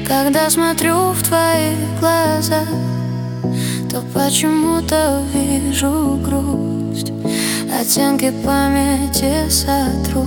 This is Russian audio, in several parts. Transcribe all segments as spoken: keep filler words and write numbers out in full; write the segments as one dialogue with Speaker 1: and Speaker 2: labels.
Speaker 1: Когда смотрю в твои глаза, то почему-то вижу грусть, оттенки памяти сотру.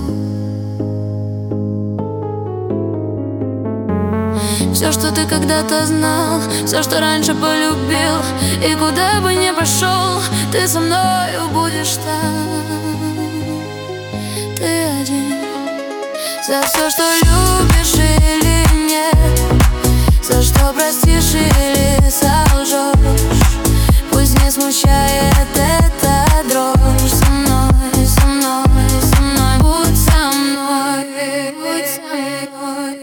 Speaker 1: Все, что ты когда-то знал, все, что раньше полюбил, и куда бы ни пошел, ты со мною будешь там. Ты один. За все, что любишь или нет, за что простишь или солжешь, пусть не смущает эта дрожь. Со мной, со мной, со мной, будь со мной, будь со мной.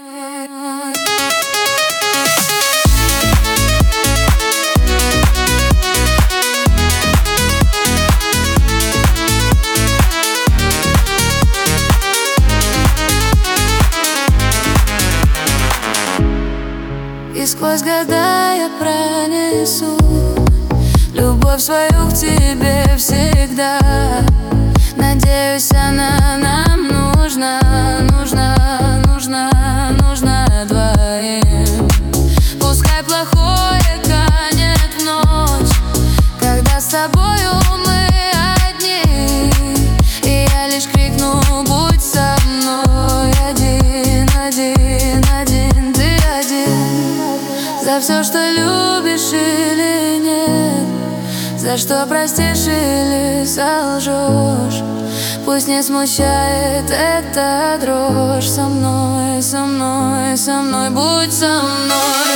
Speaker 1: И сквозь года я пронесу любовь свою к тебе всегда. Надеюсь, она нам нужна, нужна, нужна, нужна двоим. Пускай плохое канет в ночь, когда с тобою мы одни, и я лишь крикну: будь со мной. Один, один, один, ты один. За все, что любишь или нет, за что простишь или солжешь, пусть не смущает эта дрожь. Со мной, со мной, со мной, будь со мной.